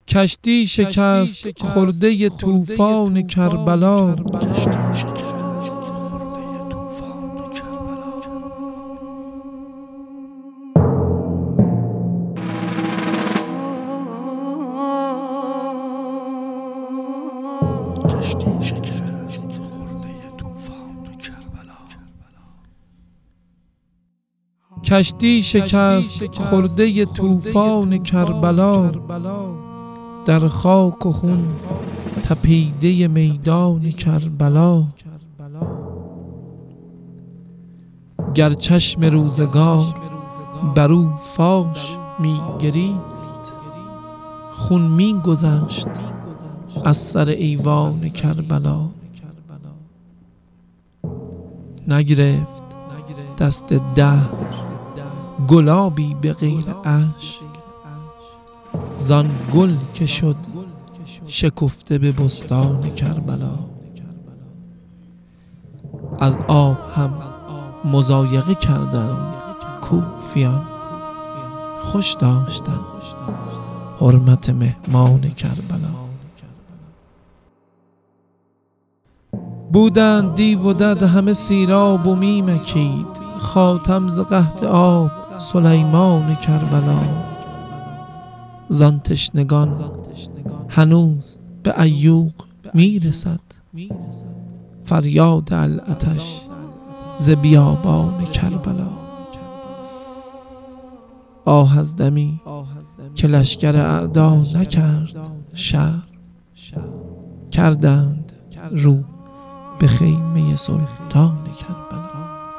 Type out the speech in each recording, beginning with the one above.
کشتی شکست خورده طوفان کربلا. کشتی شکست خورده طوفان کربلا، در خاک و خون تپیده میدان کربلا. گر چشم روزگار برو فاش می گریست، خون می گذشت از سر ایوان کربلا. نگرفت دست دهر گلابی به غیر اشک، زان گل که شد شکفته به بستان کربلا. از آب هم مضایقه کردند کوفیان، خوش داشتند حرمت مهمان کربلا. بودند دیو و دد همه سیراب و می مکید، خاتم ز قحط آب سلیمان کربلا. زان تشنگان هنوز به ایوق می رسد، فریاد العطش ز بیابان کربلا. آه از دمی که لشکر اعدا نکرد شرم، کردند رو به خیمه سلطان کربلا.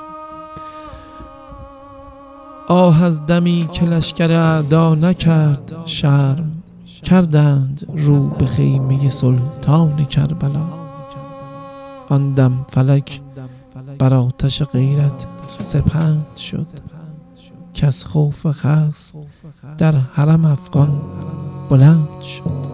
آه از دمی که لشکر اعدا نکرد شرم، کردند رو به خیمه سلطان کربلا. آن دم فلک بر آتش غیرت سپند شد، کز خوف خصم در حرم افغان بلند شد.